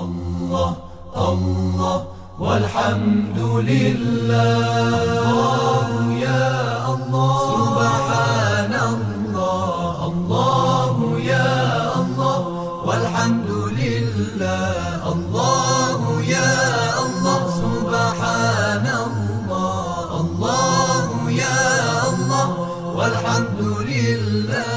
الله الله والحمد لله. الله يا الله سبحان الله. الله يا الله والحمد لله. الله يا الله سبحان الله. الله يا الله والحمد لله.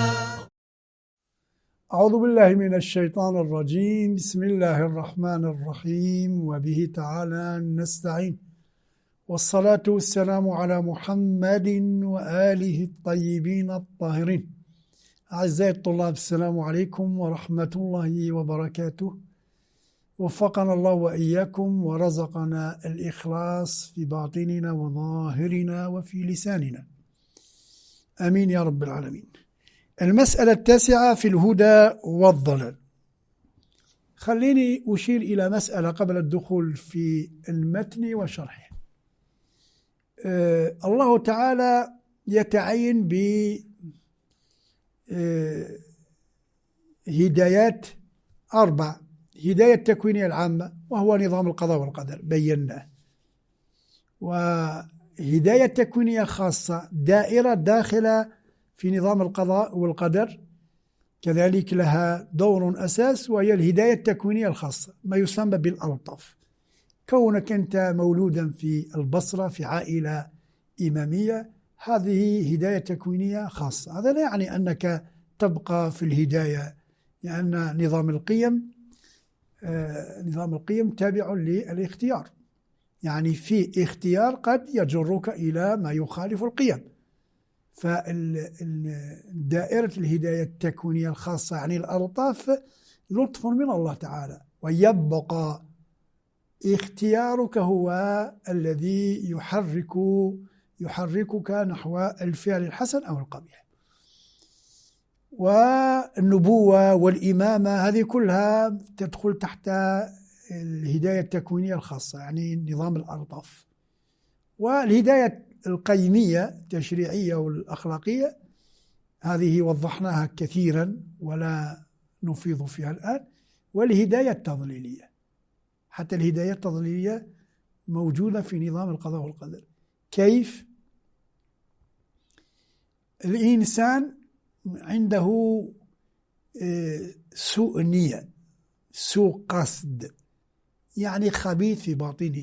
أعوذ بالله من الشيطان الرجيم. بسم الله الرحمن الرحيم وبه تعالى نستعين، والصلاة والسلام على محمد وآله الطيبين الطاهرين. أعزائي الطلاب، السلام عليكم ورحمة الله وبركاته. وفقنا الله وإياكم ورزقنا الإخلاص في باطننا وظاهرنا وفي لساننا، آمين يا رب العالمين. المسألة التاسعة في الهدى والضلال. خليني أشير إلى مسألة قبل الدخول في المتن وشرحه. الله تعالى يتعين بهدايات أربع: هداية التكوينية العامة وهو نظام القضاء والقدر بيناه، وهداية تكوينية خاصة دائرة داخلة في نظام القضاء والقدر، كذلك لها دور أساس وهي الهداية التكوينية الخاصة، ما يسمى بالألطف. كونك أنت مولودا في البصرة في عائلة إمامية، هذه هداية تكوينية خاصة. هذا لا يعني أنك تبقى في الهداية، لأن نظام القيم تابع للاختيار، يعني في اختيار قد يجرك إلى ما يخالف القيم. فدائرة الهداية التكوينية الخاصة يعني الألطاف لطف من الله تعالى، ويبقى اختيارك هو الذي يحركك نحو الفعل الحسن أو القبيح. والنبوة والإمامة هذه كلها تدخل تحت الهداية التكوينية الخاصة، يعني نظام الألطاف. والهداية القيمية التشريعية والأخلاقية هذه وضحناها كثيرا ولا نفيض فيها الآن. والهداية التضليلية، حتى الهداية التضليلية موجودة في نظام القضاء والقدر. كيف؟ الإنسان عنده سوء نية، سوء قصد، يعني خبيث في باطنه،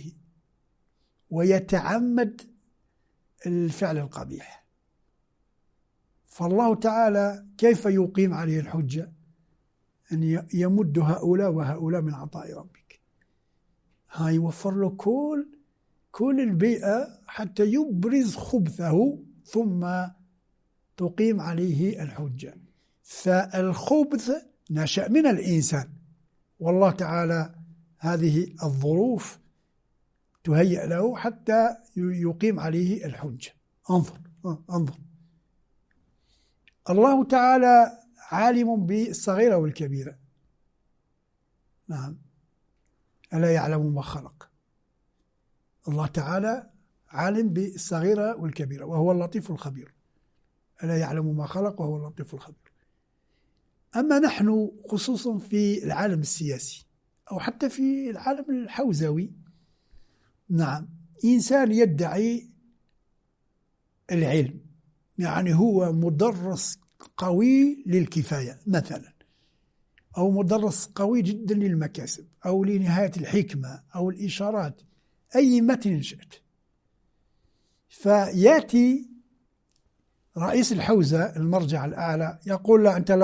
ويتعمد الفعل القبيح. فالله تعالى كيف يقيم عليه الحجة؟ أن يمد هؤلاء وهؤلاء من عطاء ربك، يوفر له كل البيئة حتى يبرز خبثه ثم تقيم عليه الحجة. فالخبث نشأ من الإنسان، والله تعالى هذه الظروف تهيأ له حتى يقيم عليه الحجة. انظر، الله تعالى عالم بالصغيرة والكبيرة، نعم، ألا يعلم ما خلق. الله تعالى عالم بالصغيرة والكبيرة وهو اللطيف الخبير، ألا يعلم ما خلق وهو اللطيف الخبير. أما نحن خصوصا في العالم السياسي أو حتى في العالم الحوزوي، نعم، إنسان يدعي العلم، يعني هو مدرس قوي للكفاية مثلا، أو مدرس قوي جدا للمكاسب أو لنهاية الحكمة أو الإشارات، أي متن شئت. فيأتي رئيس الحوزة المرجع الأعلى يقول له أنت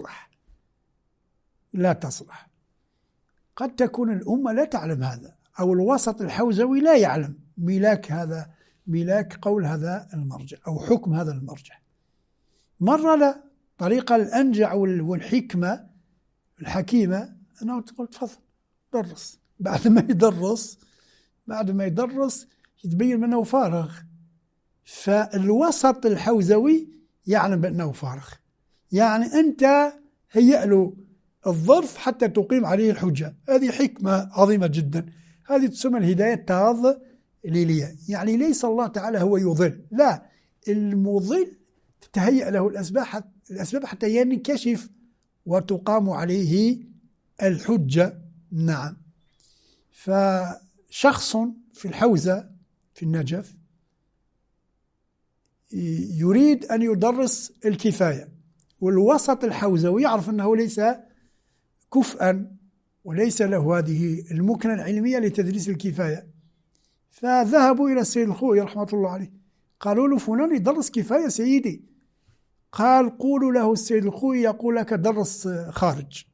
لا تصلح. قد تكون الأمة لا تعلم هذا، أو الوسط الحوزوي لا يعلم ملاك قول هذا المرجع أو حكم هذا المرجع. مرة لا، طريقة الأنجع والحكمة الحكيمة أنه تقول تفضل درس. بعد ما يدرس يتبين منه فارغ. فالوسط الحوزوي يعلم بأنه فارغ، يعني أنت هيأ له الظرف حتى تقيم عليه الحجة. هذه حكمة عظيمة جدا، هذه تسمى الهداية التضليلية. يعني ليس الله تعالى هو يضل، لا، المضل تتهيأ له الأسباب حتى ينكشف وتقام عليه الحجة. نعم، فشخص في الحوزة في النجف يريد أن يدرس الكفاية، والوسط الحوزوي يعرف أنه ليس كفءا وليس له هذه المكنة العلمية لتدريس الكفاية، فذهبوا إلى السيد الخوئي رحمة الله عليه، قالوا له فلان يدرس كفاية سيدي. قال قولوا له السيد الخوئي يقول لك درس خارج.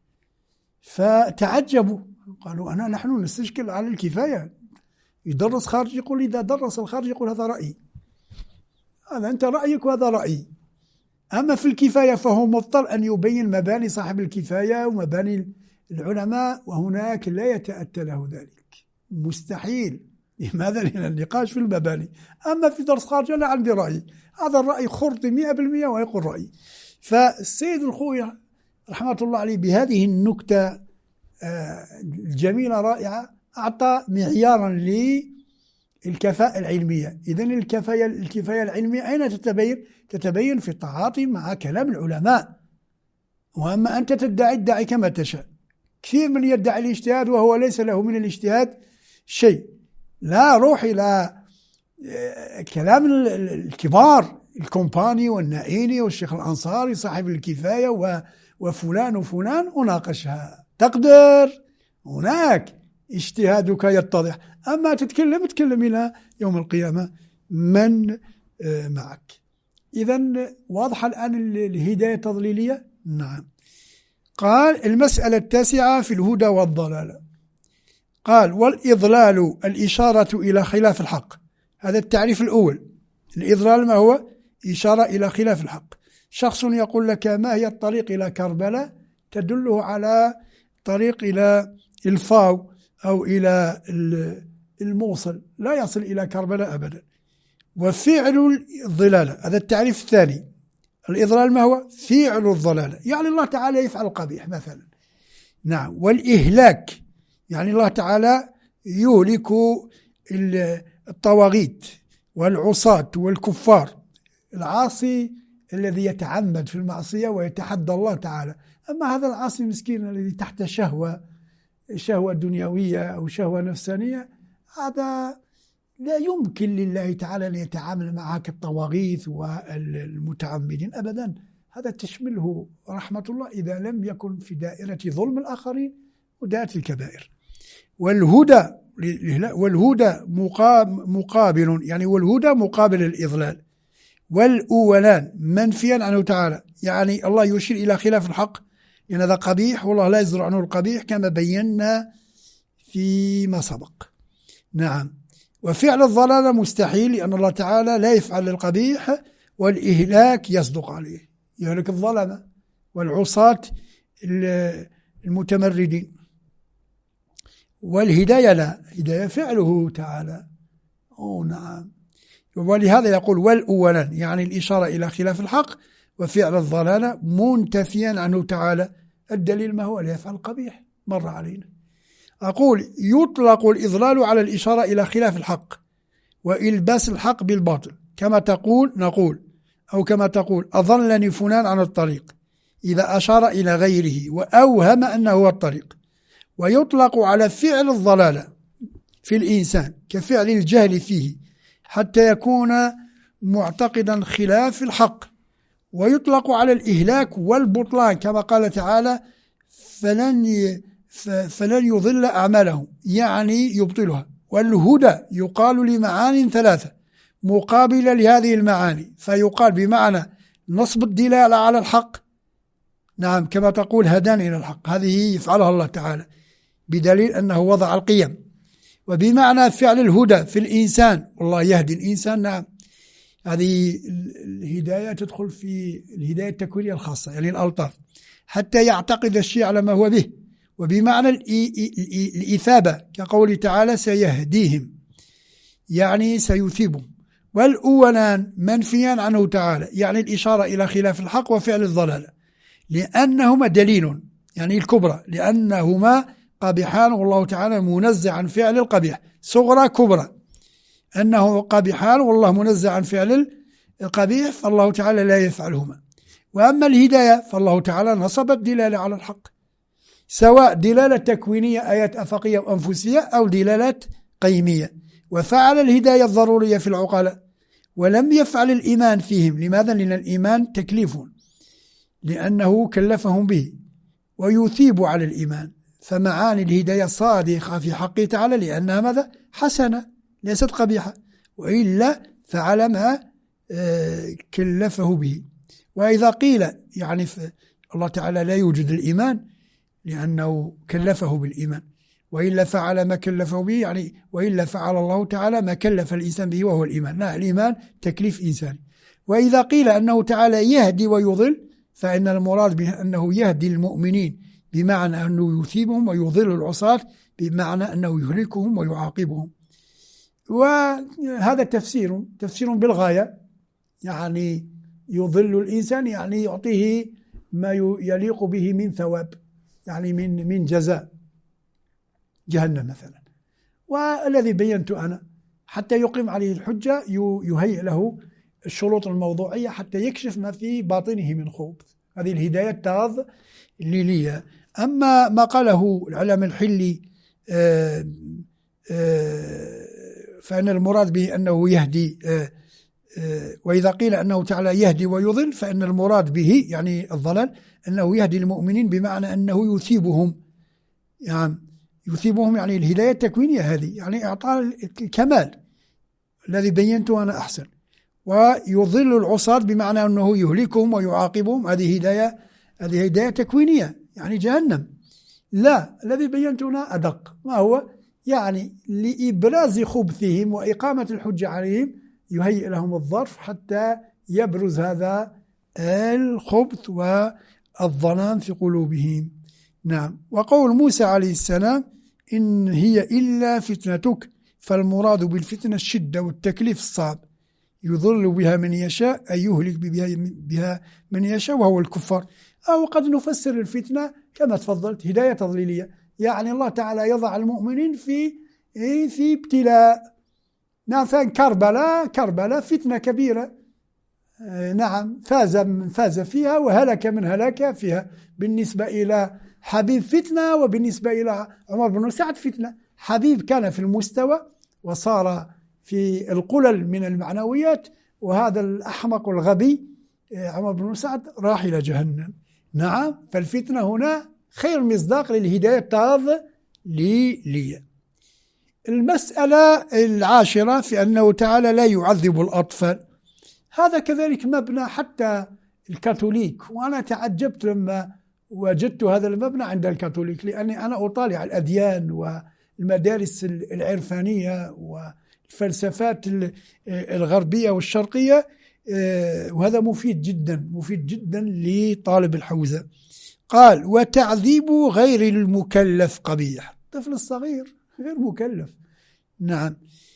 فتعجبوا، قالوا نحن نستشكل على الكفاية، يدرس خارج؟ يقول إذا درس الخارج يقول هذا رأيي، هذا أنت رأيك وهذا رأيي. أما في الكفاية فهو مضطر أن يبين مباني صاحب الكفاية ومباني العلماء، وهناك لا يتأتى له ذلك، مستحيل. لماذا؟ لأن النقاش في المباني. أما في درس خارج أنا عندي رأي، هذا الرأي خرطي 100% ويقول رأيي. فالسيد الخوئي رحمة الله عليه بهذه النكتة الجميلة رائعة أعطى معيارا للكفاءة العلمية. إذن الكفاية العلمية أين تتبين؟ تتبين في التعاطي مع كلام العلماء. وأما أنت تدعي كما تشاء. كثير من يدعي الاجتهاد وهو ليس له من الاجتهاد شيء. لا، روح إلى كلام الكبار، الكومباني والنائيني والشيخ الأنصاري صاحب الكفاية وفلان وفلان، وناقشها تقدر، هناك اجتهادك يتضح. أما تتكلم إلى يوم القيامة من معك. إذن واضحة الآن الهداية التضليلية؟ نعم. قال المسألة التاسعة في الهدى والضلال. قال والإضلال الإشارة إلى خلاف الحق. هذا التعريف الأول. الإضلال ما هو؟ إشارة إلى خلاف الحق. شخص يقول لك ما هي الطريق إلى كربلاء، تدله على طريق إلى الفاو أو إلى الموصل، لا يصل إلى كربلاء أبدا. وفعل الضلالة، هذا التعريف الثاني. الإضلال ما هو؟ فعل الضلالة، يعني الله تعالى يفعل القبيح مثلا. نعم. والإهلاك، يعني الله تعالى يهلك الطواغيت والعصاة والكفار، العاصي الذي يتعمد في المعصية ويتحدى الله تعالى. أما هذا العاصي المسكين الذي تحت شهوة دنيوية أو شهوة نفسانية، هذا لا يمكن لله تعالى أن يتعامل معها كالطواغيت والمتعمدين أبدا. هذا تشمله رحمة الله إذا لم يكن في دائرة ظلم الآخرين ودائرة الكبائر. والهدى مقابل، يعني والهدى مقابل الإضلال. والأولان منفيا عنه تعالى، يعني الله يشير إلى خلاف الحق لأن هذا قبيح والله لا يزرع عنه القبيح كما بينا فيما سبق. نعم. وفعل الضلال مستحيل لأن الله تعالى لا يفعل القبيح، والإهلاك يصدق عليه، يهلك الظلمة والعصاة المتمردين. والهداية لا، هداية فعله تعالى. نعم. ولهذا يقول والأولان، يعني الإشارة إلى خلاف الحق، وفعل الضلالة منتفيا عنه تعالى. الدليل ما هو؟ لا يفعل القبيح، مر علينا. أقول يطلق الإضلال على الإشارة إلى خلاف الحق وإلباس الحق بالباطل، كما تقول نقول أو كما تقول أضلني فلان عن الطريق، إذا أشار إلى غيره وأوهم أنه هو الطريق. ويطلق على فعل الضلالة في الإنسان كفعل الجهل فيه حتى يكون معتقدا خلاف الحق. ويطلق على الإهلاك والبطلان كما قال تعالى فلن يضل أعمالهم، يعني يبطلها. والهدى يقال لمعاني ثلاثة مقابلة لهذه المعاني، فيقال بمعنى نصب الدلالة على الحق، نعم، كما تقول هداني إلى الحق، هذه يفعلها الله تعالى بدليل أنه وضع القيم. وبمعنى فعل الهدى في الإنسان، والله يهدي الإنسان، نعم، هذه الهداية تدخل في الهداية التكوينية الخاصة، يعني الألطاف، حتى يعتقد الشيء على ما هو به. وبمعنى الإثابة كقول تعالى سيهديهم، يعني سيثيبهم. والأولان منفيا عنه تعالى، يعني الإشارة إلى خلاف الحق وفعل الضلال، لأنهما دليل، يعني الكبرى، لأنهما قبيحان والله تعالى منزه عن فعل القبيح، صغرى كبرى، أنه قبيحان والله منزه عن فعل القبيح، فالله تعالى لا يفعلهما. وأما الهداية فالله تعالى نصب الدلالة على الحق، سواء دلالة تكوينية آيات أفقية وأنفسية أو دلالات قيمية. وفعل الهداية الضرورية في العقلاء ولم يفعل الإيمان فيهم. لماذا؟ لأن الإيمان تكليف، لأنه كلفهم به ويثيب على الإيمان، فمعاني الهداية صادقة في حقه تعالى لأنها ماذا؟ حسنة ليست قبيحة، وإلا فعل ما كلفه به. وإذا قيل يعني الله تعالى لا يوجد الإيمان لأنه كلفه بالإيمان، وإلا فعل ما كلفه به، يعني وإلا فعل الله تعالى ما كلف الإنسان به وهو الإيمان. لا، الإيمان تكليف إنساني. وإذا قيل أنه تعالى يهدي ويضل، فإن المراد به أنه يهدي المؤمنين بمعنى أنه يثيبهم، ويضل العصاة بمعنى أنه يهلكهم ويعاقبهم. وهذا تفسير بالغاية، يعني يضل الإنسان يعني يعطيه ما يليق به من ثواب، يعني من جزاء جهنم مثلا. والذي بينت أنا حتى يقيم عليه الحجة يهيئ له الشروط الموضوعية حتى يكشف ما في باطنه من خوب. هذه الهداية التضليلية. أما ما قاله العلامة الحلي فإن المراد به أنه يهدي، وإذا قيل أنه تعالى يهدي ويضل فإن المراد به يعني الضلال أنه يهدي المؤمنين بمعنى أنه يثيبهم، يعني يثيبهم يعني الهداية التكوينية هذه، يعني إعطاء الكمال الذي بينته أنا أحسن. ويضل العصاة بمعنى أنه يهلكهم ويعاقبهم، هذه هداية تكوينية يعني جهنم. لا، الذي بينته أنا أدق. ما هو؟ يعني لإبراز خبثهم وإقامة الحجة عليهم يهيئ لهم الظرف حتى يبرز هذا الخبث والظلام في قلوبهم. نعم. وقول موسى عليه السلام إن هي إلا فتنتك، فالمراد بالفتنة الشدة والتكليف الصعب، يضل بها من يشاء أي يهلك بها من يشاء وهو الكفار. أو قد نفسر الفتنة كما تفضلت هداية تضليلية، يعني الله تعالى يضع المؤمنين في ابتلاء. نعم، كربلاء فتنة كبيرة، نعم، فاز فيها وهلك من هلاك فيها. بالنسبة إلى حبيب فتنة، وبالنسبة إلى عمر بن سعد فتنة. حبيب كان في المستوى وصار في القلل من المعنويات، وهذا الأحمق الغبي عمر بن سعد راح إلى جهنم. نعم، فالفتنة هنا خير مصداق للهداية التضليلية. المسألة 10 في أنه تعالى لا يعذب الأطفال. هذا كذلك مبنى حتى الكاثوليك، وأنا تعجبت لما وجدت هذا المبنى عند الكاثوليك، لأني أنا أطالع الأديان والمدارس العرفانية والفلسفات الغربية والشرقية، وهذا مفيد جدا لطالب الحوزة. قال: وتعذيب غير المكلف قبيح. الطفل الصغير غير مكلف. نعم،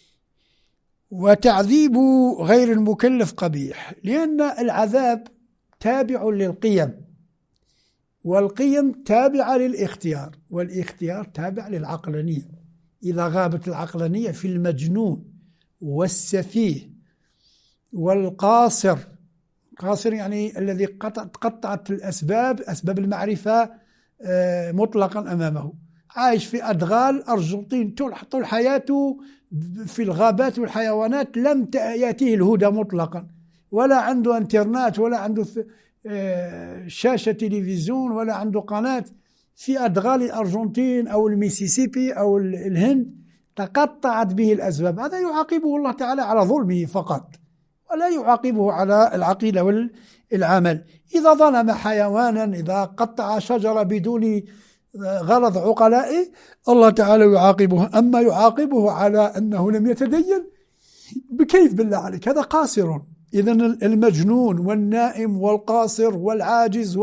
وتعذيب غير المكلف قبيح، لأن العذاب تابع للقيم، والقيم تابعة للاختيار، والاختيار تابع للعقلانية. إذا غابت العقلانية في المجنون والسفيه والقاصر، قاصر يعني الذي قطعت أسباب المعرفة مطلقا أمامه، عايش في أدغال أرجنتين طول حياته في الغابات والحيوانات، لم يأتيه الهدى مطلقا، ولا عنده انترنت، ولا عنده شاشة تلفزيون، ولا عنده قناة. في أدغال الأرجنتين أو الميسيسيبي أو الهند تقطعت به الأسباب. هذا يعاقبه الله تعالى على ظلمه فقط، ولا يعاقبه على العقيدة والعمل. إذا ظلم حيوانا، إذا قطع شجرة بدون غرض عقلائه، الله تعالى يعاقبه. أما يعاقبه على أنه لم يتدين، بكيف بالله عليك؟ هذا قاصر. إذن المجنون والنائم والقاصر والعاجز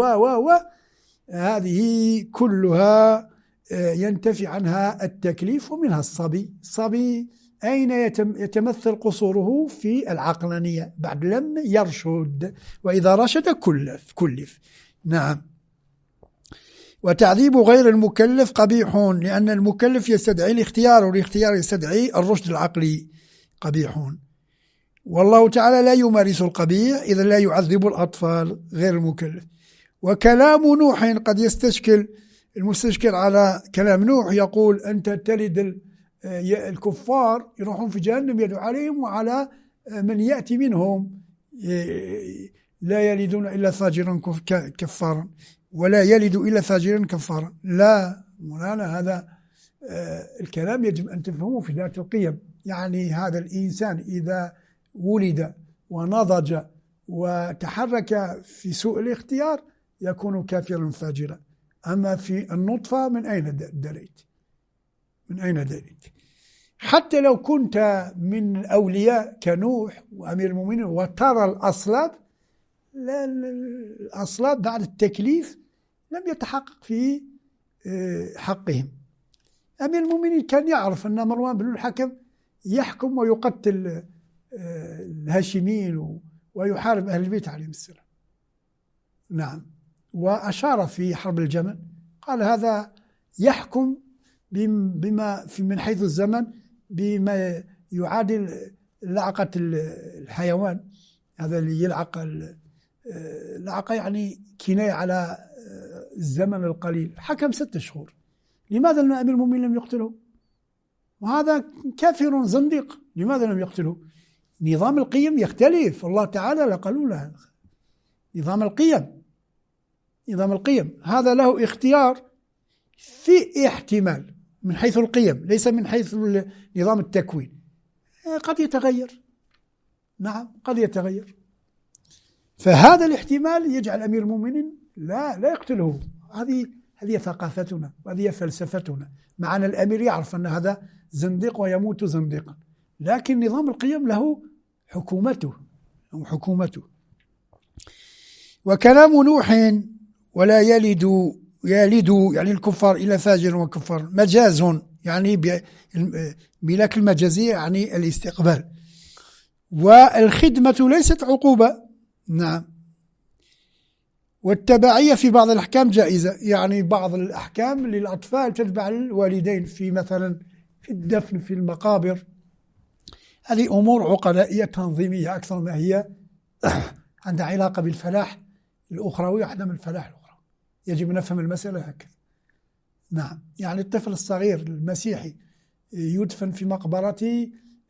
هذه كلها ينتفي عنها التكليف. ومنها الصبي أين يتمثل قصوره؟ في العقلانية، بعد لم يرشد، وإذا رشد كلف. نعم. وتعذيب غير المكلف قبيح، لأن المكلف يستدعي الاختيار، والاختيار يستدعي الرشد العقلي. قبيح، والله تعالى لا يمارس القبيح، إذا لا يعذب الأطفال غير المكلف. وكلام نوح قد يستشكل المستشكل على كلام نوح يقول أنت تلد الكفار يروحون في جهنم يدعو عليهم وعلى من يأتي منهم لا يلدون إلا فاجرا كفارا ولا يلد إلا فاجرا كفارا. لا مولانا، هذا الكلام يجب أن تفهمه في ذات القيم. يعني هذا الإنسان إذا ولد ونضج وتحرك في سوء الاختيار يكون كافرا فاجرا. أما في النطفة من أين دريت؟ من أين دريت؟ حتى لو كنت من الأولياء كنوح وأمير المؤمنين وترى الأصلاب، لا الأصلاب بعد التكليف لم يتحقق في حقهم. أمير المؤمنين كان يعرف أن مروان بن الحكم يحكم ويقتل الهاشميين ويحارب أهل البيت عليهم السلام. نعم، وأشار في حرب الجمل قال هذا يحكم بما من حيث الزمن بما يعادل لعقة الحيوان، هذا اللي يلعق العقة يعني كناية على الزمن القليل. حكم 6 شهور. لماذا أمير المؤمنين لم يقتله؟ وهذا كافر زنديق. لماذا لم يقتله؟ نظام القيم يختلف. الله تعالى قالوا له نظام القيم هذا له اختيار في احتمال من حيث القيم، ليس من حيث نظام التكوين. قد يتغير. نعم قد يتغير. فهذا الاحتمال يجعل أمير المؤمنين لا يقتله. هذه ثقافتنا وهذه فلسفتنا. مع أن الأمير يعرف أن هذا زنديق ويموت زنديقا، لكن نظام القيم له حكومته. وكلام نوح ولا يلد يعني الكفار إلى فاجر وكفار مجاز، يعني ملاك المجازية يعني الاستقبال. والخدمة ليست عقوبة. نعم. والتبعية في بعض الأحكام جائزة، يعني بعض الأحكام للأطفال تتبع الوالدين في مثلا في الدفن في المقابر. هذه أمور عقلائية تنظيمية أكثر ما هي عندها علاقة بالفلاح الأخروي وعدم الفلاح الأخروي. يجب أن نفهم المسألة هكذا. نعم، يعني الطفل الصغير المسيحي يدفن في مقبرة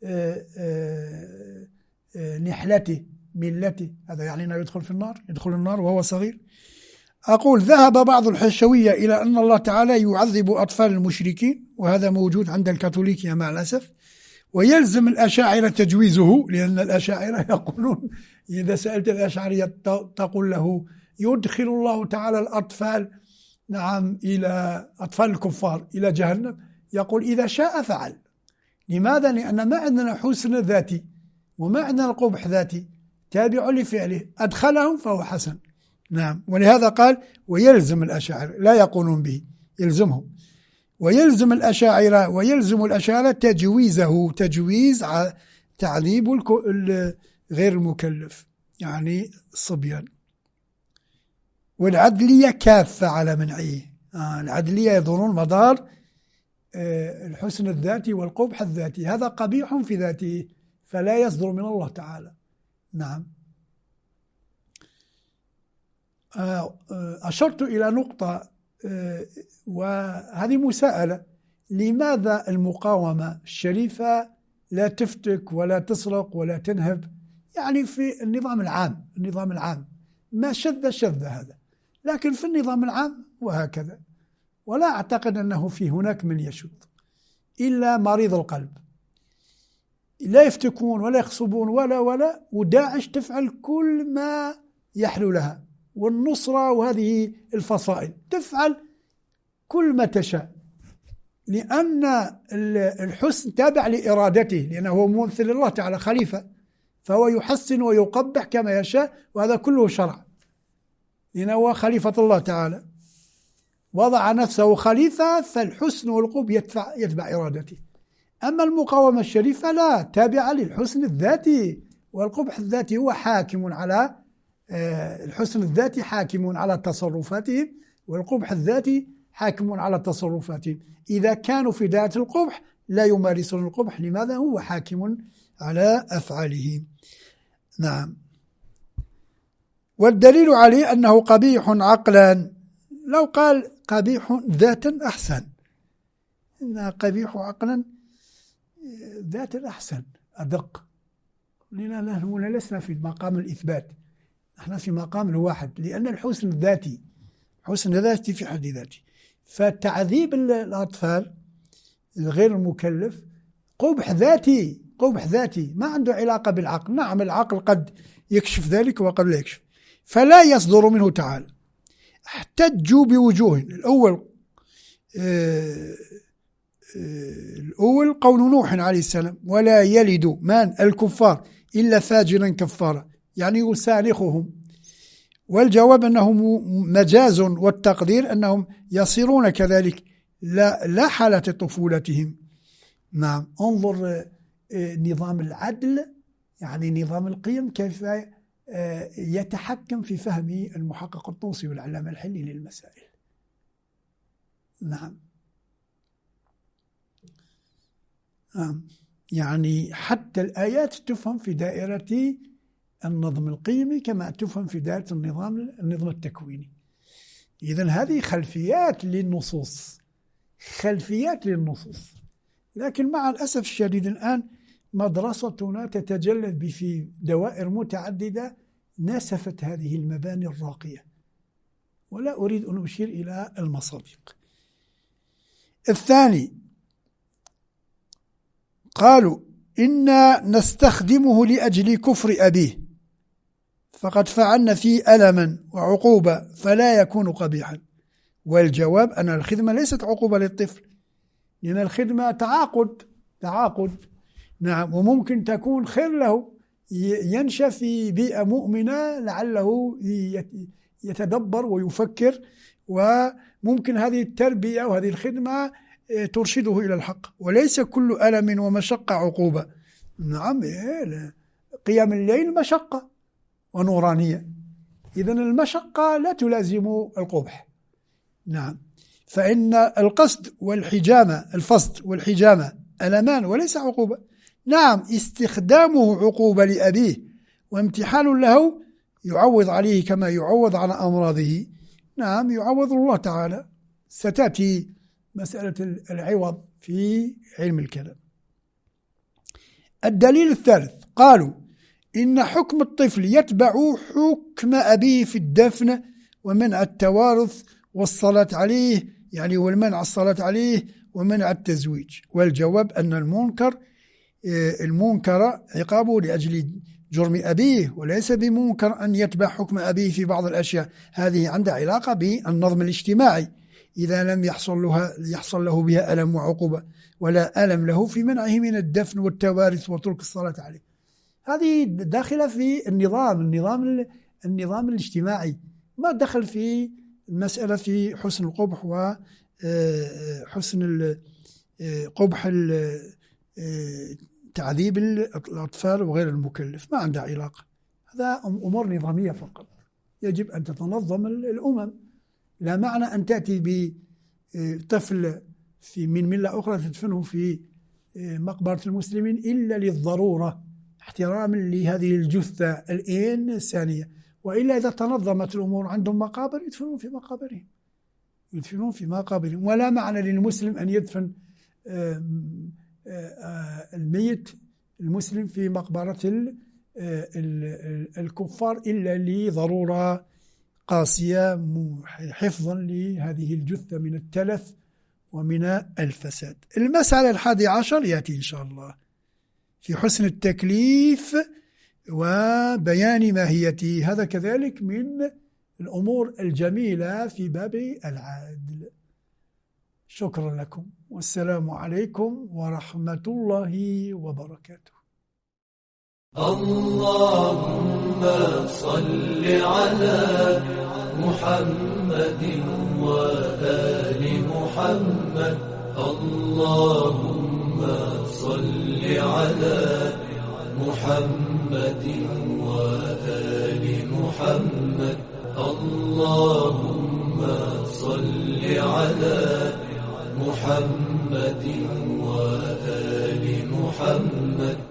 نحلته ملته، هذا يعني أنه يدخل النار وهو صغير. أقول ذهب بعض الحشوية إلى أن الله تعالى يعذب أطفال المشركين، وهذا موجود عند الكاثوليكية مع الأسف، ويلزم الأشاعرة تجويزه، لأن الأشاعرة يقولون إذا سألت الأشعرية تقول له يدخل الله تعالى الأطفال إلى أطفال الكفار إلى جهنم، يقول إذا شاء فعل. لماذا؟ لأن ما عندنا حسن ذاتي وما عندنا القبح ذاتي تابع لفعله، أدخلهم فهو حسن. نعم، ولهذا قال ويلزم الأشاعرة، لا يقولون به، يلزمهم. ويلزم الأشاعرة تجويزه، تجويز تعذيب غير المكلف يعني الصبيان. والعدلية كافة على منعه. العدلية يدورون مدار الحسن الذاتي والقبح الذاتي، هذا قبيح في ذاته فلا يصدر من الله تعالى. نعم. أشرت إلى نقطة وهذه مساءلة: لماذا المقاومة الشريفة لا تفتك ولا تسرق ولا تنهب؟ يعني في النظام العام ما شذ هذا، لكن في النظام العام وهكذا. ولا أعتقد أنه في هناك من يشذ إلا مريض القلب. لا يفتكون ولا يخصبون ولا وداعش تفعل كل ما يحلو لها، والنصرة وهذه الفصائل تفعل كل ما تشاء، لأن الحسن تابع لإرادته، لأنه هو ممثل الله تعالى خليفة، فهو يحسن ويقبح كما يشاء، وهذا كله شرع، لأنه هو خليفة الله تعالى وضع نفسه خليفة، فالحسن والقبح يتبع إرادته. أما المقاومة الشريفة لا، تابعة للحسن الذاتي، والقبح الذاتي هو حاكم على الحسن الذاتي حاكم على تصرفاتهم، والقبح الذاتي حاكم على تصرفاتهم. إذا كانوا في دائرة القبح لا يمارسون القبح. لماذا؟ هو حاكم على أفعالهم. نعم. والدليل عليه أنه قبيح عقلا. لو قال قبيح ذاتا أحسن، إنها قبيح عقلا ذاتا أحسن أدق، لأننا هنا لسنا في مقام الإثبات، نحن في مقام الواحد، لأن الحسن الذاتي، حسن ذاتي في حد ذاته. فتعذيب الأطفال غير المكلف قبح ذاتي، قبح ذاتي ما عنده علاقة بالعقل. نعم العقل قد يكشف ذلك وقد لا يكشف، فلا يصدر منه تعالى. احتجوا بوجوه. الأول قول نوح عليه السلام: ولا يلد من الكفار إلا فاجرا كفارا، يعني يسانخهم. والجواب أنه مجاز، والتقدير أنهم يصيرون كذلك لا حالة طفولتهم. نعم. انظر نظام العدل، يعني نظام القيم كيف يتحكم في فهم المحقق الطوسي والعلامة الحلي للمسائل. نعم. يعني حتى الآيات تفهم في دائرة النظم القيمي كما تفهم في دائرة النظام التكويني. إذن هذه خلفيات للنصوص، خلفيات للنصوص. لكن مع الأسف الشديد الآن مدرستنا تتجلد في دوائر متعددة نسفت هذه المباني الراقية، ولا أريد أن أشير إلى المصادق. الثاني قالوا إنا نستخدمه لأجل كفر أبيه، فقد فعلنا فيه ألما وعقوبة فلا يكون قبيحا. والجواب أن الخدمة ليست عقوبة للطفل، لأن الخدمة تعاقد. نعم. وممكن تكون خير له، ينشأ في بيئة مؤمنة لعله يتدبر ويفكر، وممكن هذه التربية وهذه الخدمة ترشده إلى الحق. وليس كل ألم ومشقة عقوبة. نعم. قيام الليل مشقة ونورانية، إذن المشقة لا تلازم القبح. نعم. فإن القصد والحجامة، الفصد والحجامة ألمان وليس عقوبة. نعم. استخدامه عقوبة لأبيه وامتحان له يعوض عليه كما يعوض على أمراضه. نعم. يعوض الله تعالى. ستأتي مسألة العوض في علم الكلام. الدليل الثالث قالوا إن حكم الطفل يتبع حكم أبيه في الدفن ومنع التوارث والصلاة عليه، يعني والمنع الصلاة عليه ومنع التزويج. والجواب أن المنكر عقابه لأجل جرم أبيه، وليس بمنكر أن يتبع حكم أبيه في بعض الأشياء. هذه عندها علاقة بالنظم الاجتماعي، إذا لم يحصل له بها ألم وعقوبة، ولا ألم له في منعه من الدفن والتوارث وترك الصلاة عليه. هذه داخلة في النظام الاجتماعي، ما دخل في المسألة في حسن القبح وحسن قبح تعذيب الأطفال وغير المكلف، ما عندها علاقة. هذا أمور نظامية فقط، يجب أن تتنظم الأمم. لا معنى أن تأتي بطفل من ملة أخرى تدفنه في مقبرة المسلمين إلا للضرورة، احتراما لهذه الجثة الإنسانية. وإلا إذا تنظمت الأمور عندهم مقابر يدفنون في مقابرهم. ولا معنى للمسلم أن يدفن الميت المسلم في مقبرة الكفار إلا لضرورة قاسية حفظا لهذه الجثة من التلف ومن الفساد. المسألة 11 يأتي إن شاء الله في حسن التكليف وبيان ماهيته. هذا كذلك من الأمور الجميلة في باب العدل. شكرا لكم، والسلام عليكم ورحمة الله وبركاته. اللهم صل على محمد وآل محمد. اللهم صل على محمد وآل محمد. اللهم صل على محمد وآل محمد.